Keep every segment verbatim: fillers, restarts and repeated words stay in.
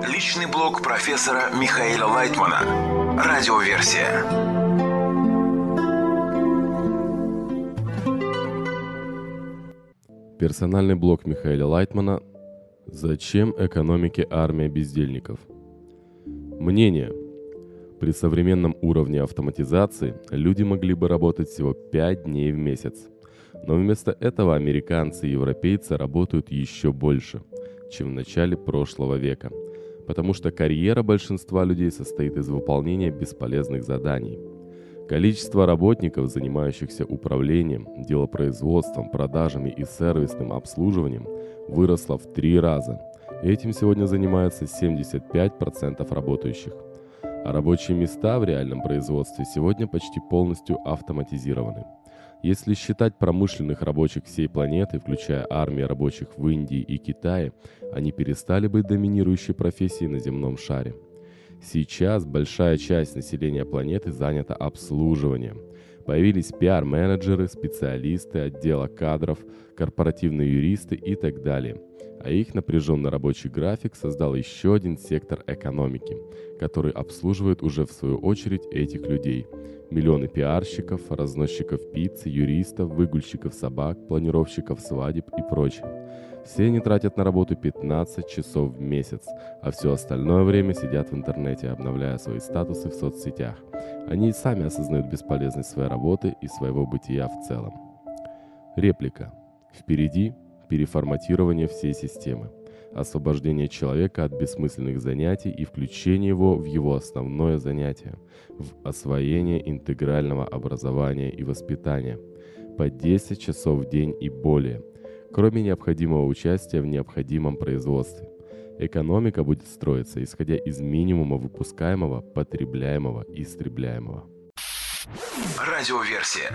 Личный блог профессора Михаила Лайтмана. Радиоверсия. Персональный блог Михаила Лайтмана. Зачем экономике армия бездельников? Мнение. При современном уровне автоматизации люди могли бы работать всего пять дней в месяц. Но вместо этого американцы и европейцы работают еще больше, чем в начале прошлого века. Потому что карьера большинства людей состоит из выполнения бесполезных заданий. Количество работников, занимающихся управлением, делопроизводством, продажами и сервисным обслуживанием, выросло в три раза. Этим сегодня занимаются семьдесят пять процентов работающих. А рабочие места в реальном производстве сегодня почти полностью автоматизированы. Если считать промышленных рабочих всей планеты, включая армии рабочих в Индии и Китае, они перестали быть доминирующей профессией на земном шаре. Сейчас большая часть населения планеты занята обслуживанием. Появились пиар-менеджеры, специалисты, отдела кадров, корпоративные юристы и так далее. А их напряженный рабочий график создал еще один сектор экономики, который обслуживает уже в свою очередь этих людей. Миллионы пиарщиков, разносчиков пиццы, юристов, выгульщиков собак, планировщиков свадеб и прочее. Все они тратят на работу пятнадцать часов в месяц, а все остальное время сидят в интернете, обновляя свои статусы в соцсетях. Они и сами осознают бесполезность своей работы и своего бытия в целом. Реплика. Впереди переформатирование всей системы, освобождение человека от бессмысленных занятий и включение его в его основное занятие, в освоение интегрального образования и воспитания, по десять часов в день и более, кроме необходимого участия в необходимом производстве. Экономика будет строиться, исходя из минимума выпускаемого, потребляемого, истребляемого. Радиоверсия.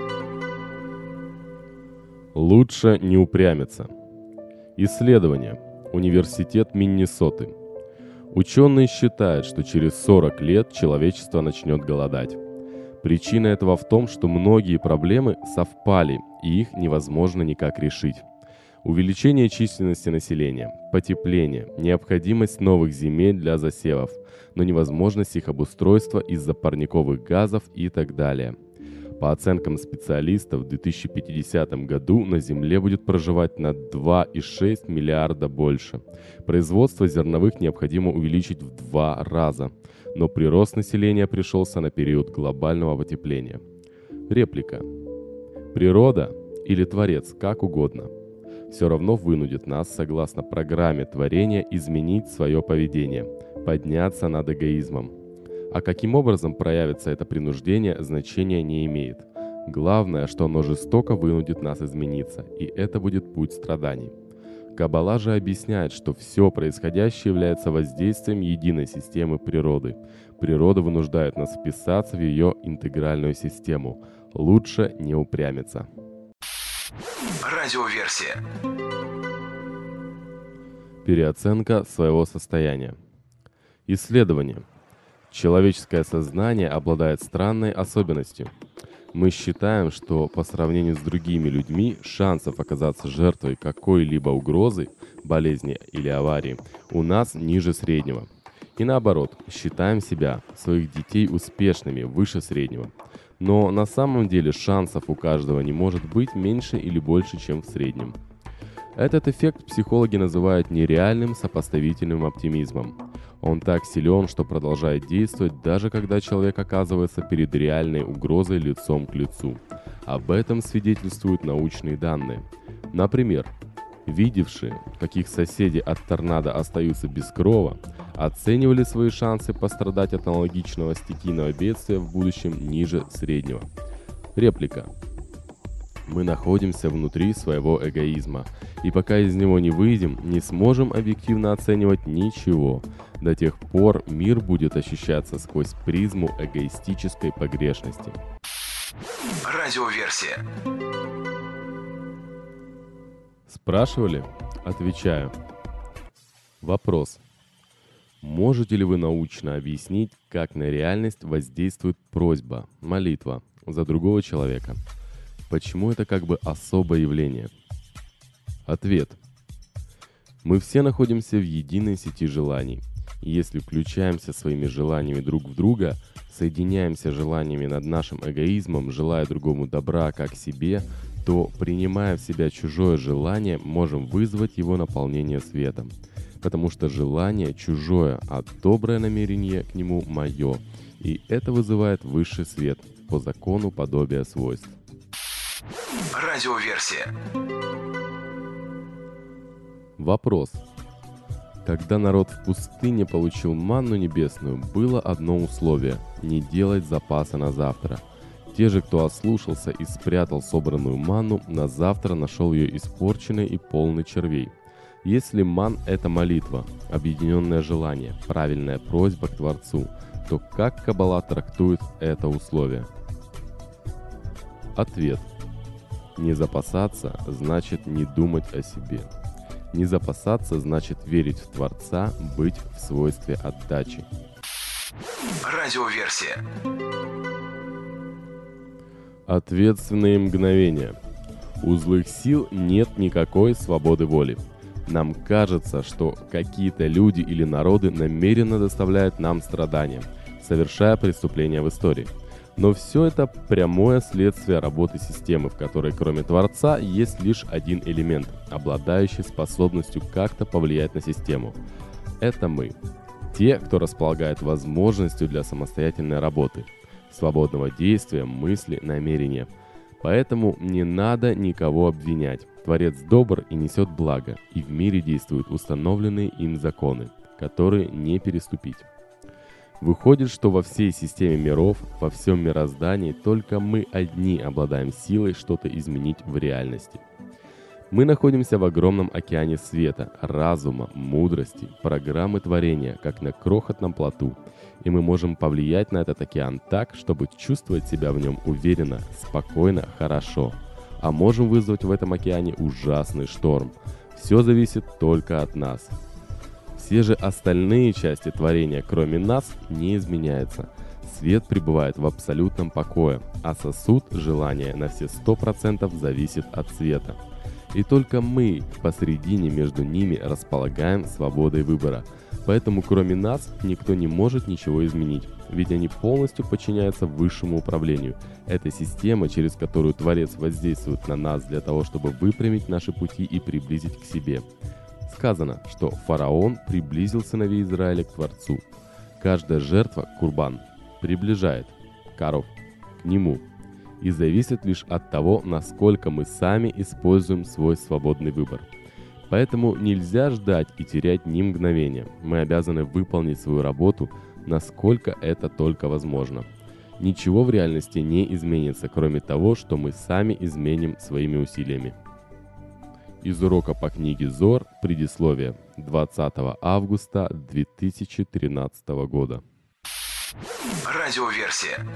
Лучше не упрямиться. Исследование. Университет Миннесоты. Ученые считают, что через сорок лет человечество начнет голодать. Причина этого в том, что многие проблемы совпали, и их невозможно никак решить. Увеличение численности населения, потепление, необходимость новых земель для засевов, но невозможность их обустройства из-за парниковых газов и так далее. По оценкам специалистов, в две тысячи пятидесятом году на Земле будет проживать на два и шесть десятых миллиарда больше. Производство зерновых необходимо увеличить в два раза, но прирост населения пришелся на период глобального потепления. Реплика. Природа или Творец, как угодно, все равно вынудит нас, согласно программе творения, изменить свое поведение, подняться над эгоизмом. А каким образом проявится это принуждение, значения не имеет. Главное, что оно жестоко вынудит нас измениться, и это будет путь страданий. Каббала же объясняет, что все происходящее является воздействием единой системы природы. Природа вынуждает нас вписаться в ее интегральную систему. Лучше не упрямиться. Радиоверсия. Переоценка своего состояния. Исследование. Человеческое сознание обладает странной особенностью. Мы считаем, что по сравнению с другими людьми шансов оказаться жертвой какой-либо угрозы, болезни или аварии у нас ниже среднего. И наоборот, считаем себя, своих детей успешными, выше среднего. Но на самом деле шансов у каждого не может быть меньше или больше, чем в среднем. Этот эффект психологи называют нереальным сопоставительным оптимизмом. Он так силен, что продолжает действовать, даже когда человек оказывается перед реальной угрозой лицом к лицу. Об этом свидетельствуют научные данные. Например, видевшие, как их соседи от торнадо остаются без крова, оценивали свои шансы пострадать от аналогичного стихийного бедствия в будущем ниже среднего. Реплика. Мы находимся внутри своего эгоизма, и пока из него не выйдем, не сможем объективно оценивать ничего. До тех пор мир будет ощущаться сквозь призму эгоистической погрешности. Радиоверсия. Спрашивали? Отвечаю. Вопрос. Можете ли вы научно объяснить, как на реальность воздействует просьба, молитва за другого человека? Почему это как бы особое явление? Ответ. Мы все находимся в единой сети желаний. Если включаемся своими желаниями друг в друга, соединяемся желаниями над нашим эгоизмом, желая другому добра как себе, то, принимая в себя чужое желание, можем вызвать его наполнение светом. Потому что желание чужое, а доброе намерение к нему мое. И это вызывает высший свет по закону подобия свойств. Радиоверсия. Вопрос. Когда народ в пустыне получил манну небесную, было одно условие – не делать запаса на завтра. Те же, кто ослушался и спрятал собранную манну, на завтра нашел ее испорченной и полной червей. Если ман – это молитва, объединенное желание, правильная просьба к Творцу, то как Каббала трактует это условие? Ответ. Не запасаться значит не думать о себе. Не запасаться значит верить в Творца, быть в свойстве отдачи. Радиоверсия. Ответственные мгновения. У злых сил нет никакой свободы воли. Нам кажется, что какие-то люди или народы намеренно доставляют нам страдания, совершая преступления в истории. Но все это прямое следствие работы системы, в которой кроме Творца есть лишь один элемент, обладающий способностью как-то повлиять на систему. Это мы. Те, кто располагает возможностью для самостоятельной работы, свободного действия, мысли, намерения. Поэтому не надо никого обвинять. Творец добр и несет благо, и в мире действуют установленные им законы, которые не переступить. Выходит, что во всей системе миров, во всем мироздании только мы одни обладаем силой что-то изменить в реальности. Мы находимся в огромном океане света, разума, мудрости, программы творения, как на крохотном плоту, и мы можем повлиять на этот океан так, чтобы чувствовать себя в нем уверенно, спокойно, хорошо. А можем вызвать в этом океане ужасный шторм. Все зависит только от нас. Все же остальные части творения, кроме нас, не изменяются. Свет пребывает в абсолютном покое, а сосуд желания на все сто процентов зависит от света. И только мы посредине между ними располагаем свободой выбора. Поэтому кроме нас никто не может ничего изменить, ведь они полностью подчиняются высшему управлению. Это система, через которую Творец воздействует на нас для того, чтобы выпрямить наши пути и приблизить к себе. Сказано, что фараон приблизил сыновей Израиля к Творцу. Каждая жертва, курбан, приближает коров к нему и зависит лишь от того, насколько мы сами используем свой свободный выбор. Поэтому нельзя ждать и терять ни мгновения. Мы обязаны выполнить свою работу, насколько это только возможно. Ничего в реальности не изменится, кроме того, что мы сами изменим своими усилиями. Из урока по книге Зор, предисловие, двадцатого августа две тысячи тринадцатого года. Радиоверсия.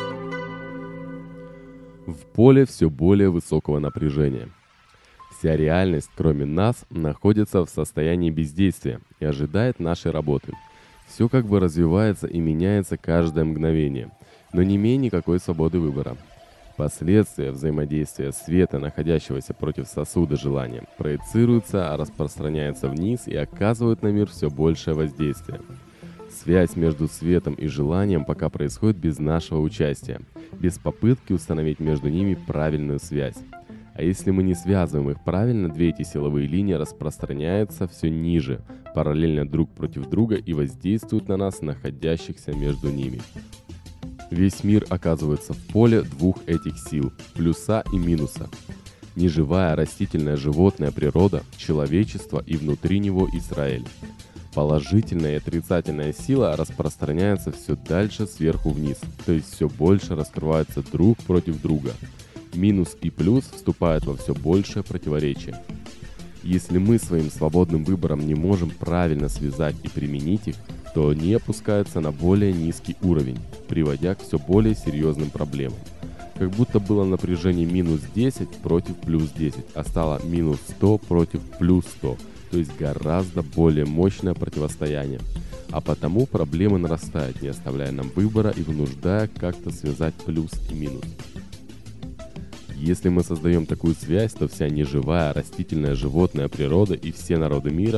В поле все более высокого напряжения. Вся реальность, кроме нас, находится в состоянии бездействия и ожидает нашей работы. Все как бы развивается и меняется каждое мгновение, но не имея никакой свободы выбора. Последствия взаимодействия света, находящегося против сосуда желания, проецируются, распространяются вниз и оказывают на мир все большее воздействие. Связь между светом и желанием пока происходит без нашего участия, без попытки установить между ними правильную связь. А если мы не связываем их правильно, две эти силовые линии распространяются все ниже, параллельно друг против друга и воздействуют на нас, находящихся между ними. Весь мир оказывается в поле двух этих сил – плюса и минуса. Неживая растительная животная природа, человечество и внутри него Израиль. Положительная и отрицательная сила распространяется все дальше сверху вниз, то есть все больше раскрываются друг против друга. Минус и плюс вступают во все большее противоречие. Если мы своим свободным выбором не можем правильно связать и применить их, то они опускаются на более низкий уровень, приводя к все более серьезным проблемам. Как будто было напряжение минус десять против плюс десять, а стало минус сто против плюс сто, то есть гораздо более мощное противостояние. А потому проблемы нарастают, не оставляя нам выбора и вынуждая как-то связать плюс и минус. Если мы создаем такую связь, то вся неживая, растительная, животная природа и все народы мира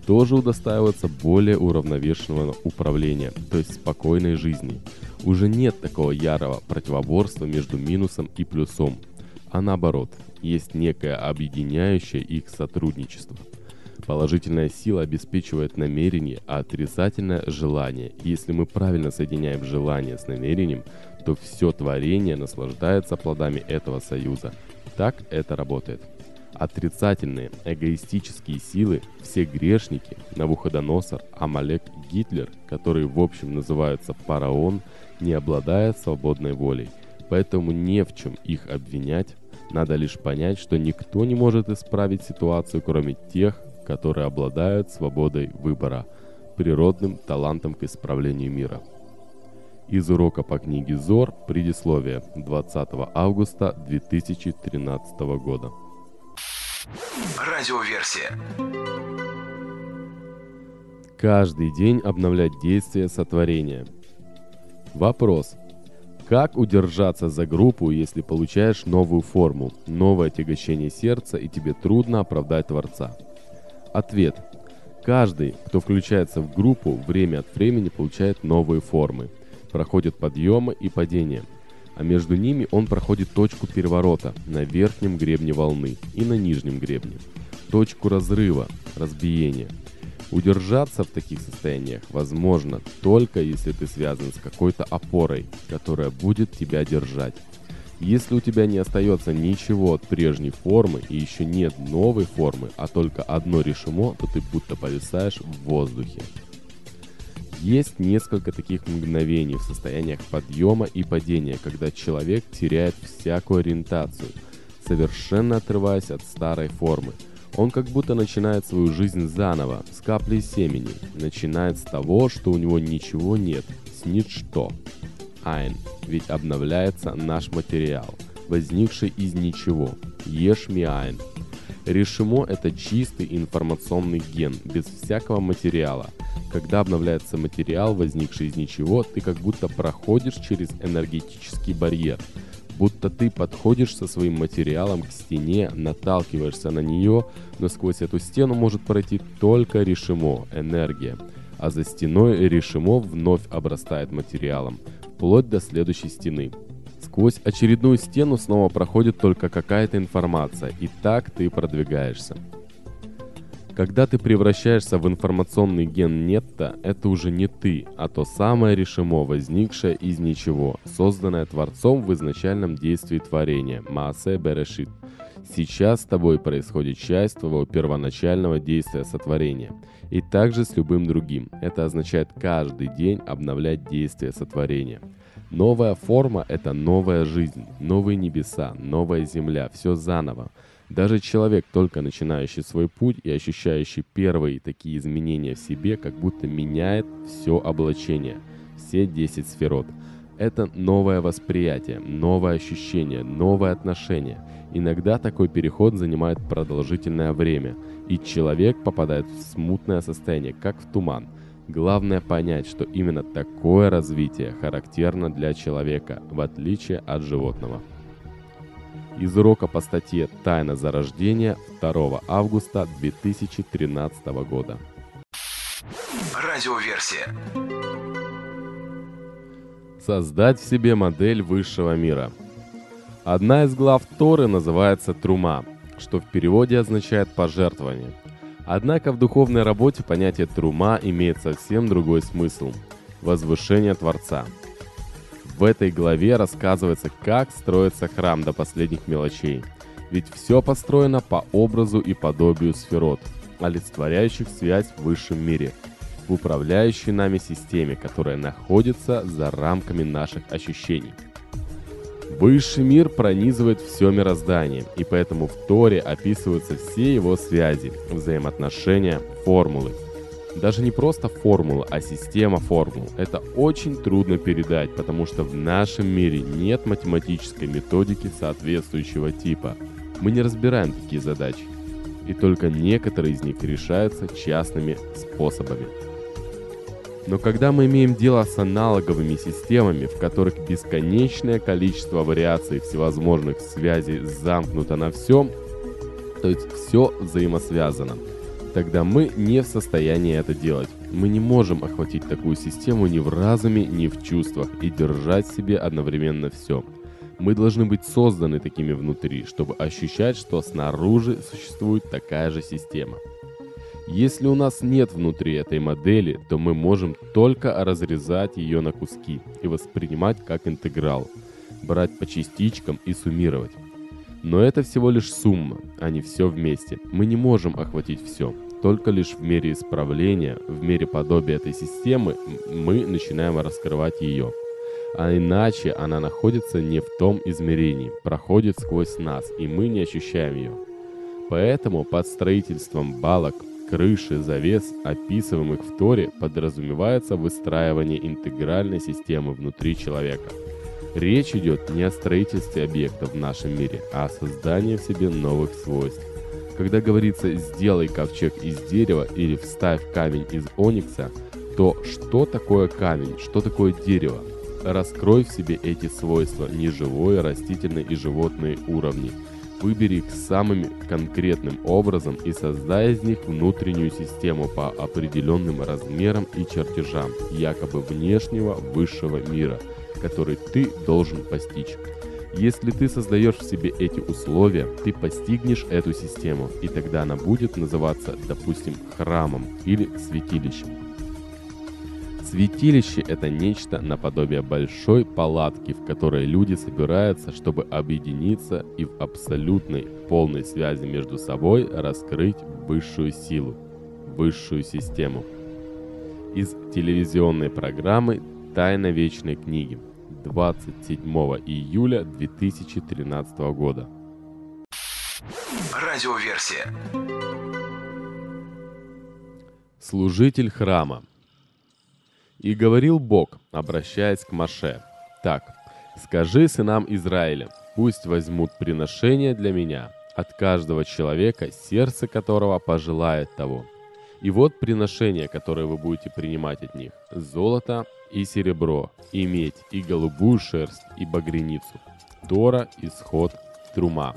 тоже удостаиваются более уравновешенного управления, то есть спокойной жизни. Уже нет такого ярого противоборства между минусом и плюсом, а наоборот, есть некое объединяющее их сотрудничество. Положительная сила обеспечивает намерение, а отрицательное – желание. И если мы правильно соединяем желание с намерением, то все творение наслаждается плодами этого союза. Так это работает. Отрицательные, эгоистические силы, все грешники, Навуходоносор, Амалек, Гитлер, которые в общем называются фараон, не обладают свободной волей. Поэтому не в чем их обвинять. Надо лишь понять, что никто не может исправить ситуацию, кроме тех, которые обладают свободой выбора, природным талантом к исправлению мира. Из урока по книге Зор, предисловие, двадцатого августа две тысячи тринадцатого года. Радиоверсия. Каждый день обновлять действие сотворения. Вопрос. Как удержаться за группу, если получаешь новую форму, новое отягощение сердца и тебе трудно оправдать Творца? Ответ. Каждый, кто включается в группу, время от времени получает новые формы, проходит подъемы и падения, а между ними он проходит точку переворота на верхнем гребне волны и на нижнем гребне, точку разрыва, разбиения. Удержаться в таких состояниях возможно только если ты связан с какой-то опорой, которая будет тебя держать. Если у тебя не остается ничего от прежней формы и еще нет новой формы, а только одно решимо, то ты будто повисаешь в воздухе. Есть несколько таких мгновений в состояниях подъема и падения, когда человек теряет всякую ориентацию, совершенно отрываясь от старой формы. Он как будто начинает свою жизнь заново, с каплей семени, начинает с того, что у него ничего нет, с ничто. Айн, ведь обновляется наш материал, возникший из ничего. Еш ми айн. Решимо – это чистый информационный ген, без всякого материала. Когда обновляется материал, возникший из ничего, ты как будто проходишь через энергетический барьер. Будто ты подходишь со своим материалом к стене, наталкиваешься на нее, но сквозь эту стену может пройти только решимо, энергия. А за стеной решимо вновь обрастает материалом, вплоть до следующей стены. Сквозь очередную стену снова проходит только какая-то информация, и так ты продвигаешься. Когда ты превращаешься в информационный ген нетто, это уже не ты, а то самое решимо, возникшее из ничего, созданное Творцом в изначальном действии творения, Маасе Берешит. Сейчас с тобой происходит часть твоего первоначального действия сотворения. И также с любым другим. Это означает каждый день обновлять действие сотворения. Новая форма – это новая жизнь, новые небеса, новая земля, все заново. Даже человек, только начинающий свой путь и ощущающий первые такие изменения в себе, как будто меняет все облачение, все десять сферот. Это новое восприятие, новое ощущение, новое отношение. Иногда такой переход занимает продолжительное время, и человек попадает в смутное состояние, как в туман. Главное понять, что именно такое развитие характерно для человека, в отличие от животного. Из урока по статье «Тайна зарождения» второго августа две тысячи тринадцатого года. Радиоверсия. Создать в себе модель высшего мира. Одна из глав Торы называется «Трума», что в переводе означает «пожертвование». Однако в духовной работе понятие «трума» имеет совсем другой смысл – возвышение Творца. В этой главе рассказывается, как строится храм до последних мелочей. Ведь все построено по образу и подобию сферот, олицетворяющих связь в высшем мире, в управляющей нами системе, которая находится за рамками наших ощущений. Высший мир пронизывает все мироздание, и поэтому в Торе описываются все его связи, взаимоотношения, формулы. Даже не просто формула, а система формул. Это очень трудно передать, потому что в нашем мире нет математической методики соответствующего типа. Мы не разбираем такие задачи. И только некоторые из них решаются частными способами. Но когда мы имеем дело с аналоговыми системами, в которых бесконечное количество вариаций всевозможных связей замкнуто на всем, то есть все взаимосвязано, тогда мы не в состоянии это делать. Мы не можем охватить такую систему ни в разуме, ни в чувствах и держать в себе одновременно все. Мы должны быть созданы такими внутри, чтобы ощущать, что снаружи существует такая же система. Если у нас нет внутри этой модели, то мы можем только разрезать ее на куски и воспринимать как интеграл, брать по частичкам и суммировать. Но это всего лишь сумма, а не все вместе. Мы не можем охватить все. Только лишь в мере исправления, в мере подобия этой системы мы начинаем раскрывать ее. А иначе она находится не в том измерении, проходит сквозь нас, и мы не ощущаем ее. Поэтому под строительством балок, крыши, завес, описываемых в Торе, подразумевается выстраивание интегральной системы внутри человека. Речь идет не о строительстве объектов в нашем мире, а о создании в себе новых свойств. Когда говорится «сделай ковчег из дерева» или «вставь камень из оникса», то что такое камень, что такое дерево? Раскрой в себе эти свойства, неживое, растительное и животные уровни. Выбери их самым конкретным образом и создай из них внутреннюю систему по определенным размерам и чертежам, якобы внешнего высшего мира, который ты должен постичь. Если ты создаешь в себе эти условия, ты постигнешь эту систему, и тогда она будет называться, допустим, храмом или святилищем. Святилище – это нечто наподобие большой палатки, в которой люди собираются, чтобы объединиться и в абсолютной, полной связи между собой раскрыть высшую силу, высшую систему. Из телевизионной программы «Тайна вечной книги» двадцать седьмого июля две тысячи тринадцатого года. Радиоверсия. Служитель храма. «И говорил Бог, обращаясь к Моше: так, скажи сынам Израиля, пусть возьмут приношение для меня, от каждого человека, сердце которого пожелает того. И вот приношение, которое вы будете принимать от них: золото и серебро, и медь, и голубую шерсть, и багряницу, Тора, Исход, Трума».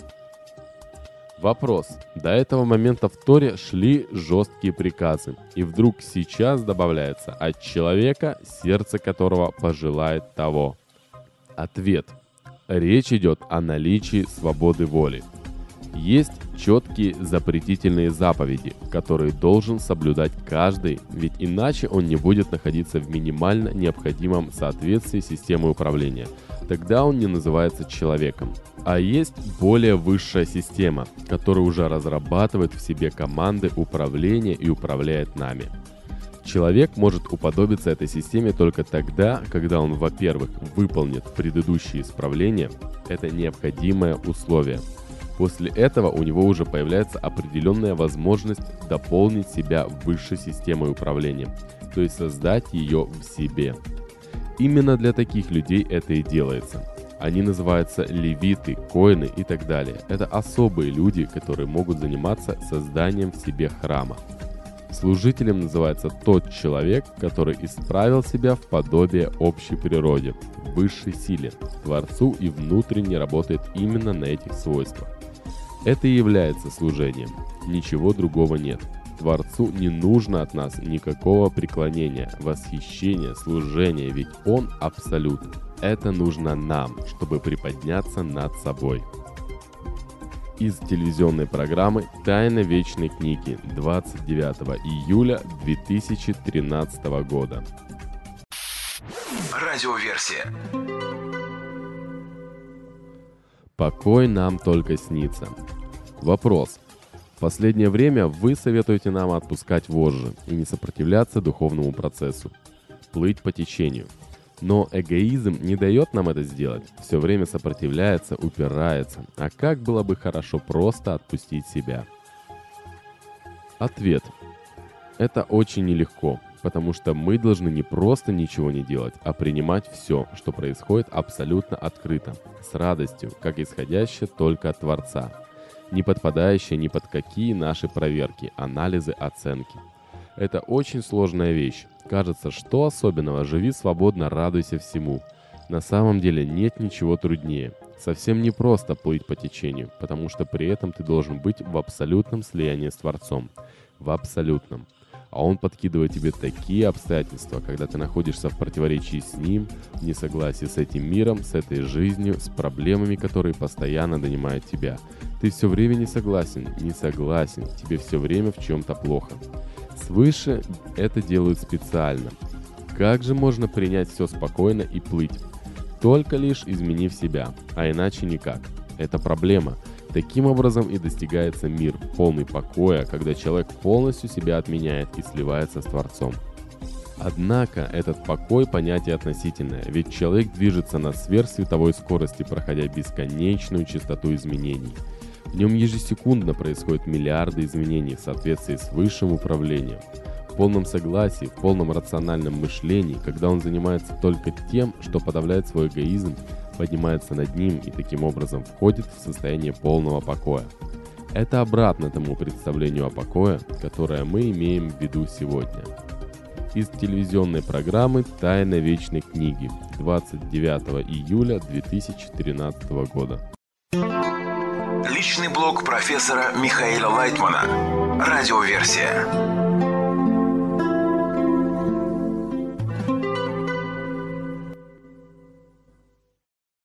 Вопрос. До этого момента в Торе шли жесткие приказы, и вдруг сейчас добавляется «от человека, сердце которого пожелает того». Ответ. Речь идет о наличии свободы воли. Есть четкие запретительные заповеди, которые должен соблюдать каждый, ведь иначе он не будет находиться в минимально необходимом соответствии системы управления. Тогда он не называется человеком. А есть более высшая система, которая уже разрабатывает в себе команды управления и управляет нами. Человек может уподобиться этой системе только тогда, когда он, во-первых, выполнит предыдущие исправления, это необходимое условие. После этого у него уже появляется определенная возможность дополнить себя высшей системой управления, то есть создать ее в себе. Именно для таких людей это и делается. Они называются левиты, коины и так далее. Это особые люди, которые могут заниматься созданием в себе храма. Служителем называется тот человек, который исправил себя в подобие общей природе, высшей силе, Творцу и внутренне работает именно на этих свойствах. Это и является служением. Ничего другого нет. Творцу не нужно от нас никакого преклонения, восхищения, служения, ведь Он абсолют. Это нужно нам, чтобы приподняться над собой. Из телевизионной программы «Тайна вечной книги» двадцать девятого июля две тысячи тринадцатого года. Радиоверсия. Покой нам только снится. Вопрос. В последнее время вы советуете нам отпускать вожжи и не сопротивляться духовному процессу, плыть по течению. Но эгоизм не дает нам это сделать, все время сопротивляется, упирается. А как было бы хорошо просто отпустить себя? Ответ. Это очень нелегко, потому что мы должны не просто ничего не делать, а принимать все, что происходит абсолютно открыто, с радостью, как исходящее только от Творца, не подпадающее ни под какие наши проверки, анализы, оценки. Это очень сложная вещь. Кажется, что особенного, живи свободно, радуйся всему. На самом деле нет ничего труднее. Совсем не просто плыть по течению, потому что при этом ты должен быть в абсолютном слиянии с Творцом. в абсолютном. А он подкидывает тебе такие обстоятельства, когда ты находишься в противоречии с ним, в несогласии с этим миром, с этой жизнью, с проблемами, которые постоянно донимают тебя. Ты все время не согласен, не согласен, тебе все время в чем-то плохо. Свыше это делают специально. Как же можно принять все спокойно и плыть? Только лишь изменив себя, а иначе никак. Это проблема. Таким образом и достигается мир, полный покоя, когда человек полностью себя отменяет и сливается с Творцом. Однако этот покой – понятие относительное, ведь человек движется на сверхсветовой скорости, проходя бесконечную частоту изменений. В нем ежесекундно происходят миллиарды изменений в соответствии с высшим управлением. В полном согласии, в полном рациональном мышлении, когда он занимается только тем, что подавляет свой эгоизм, поднимается над ним и таким образом входит в состояние полного покоя. Это обратно тому представлению о покое, которое мы имеем в виду сегодня. Из телевизионной программы «Тайна вечной книги» двадцать девятого июля две тысячи тринадцатого года. Личный блог профессора Михаила Лайтмана. Радиоверсия.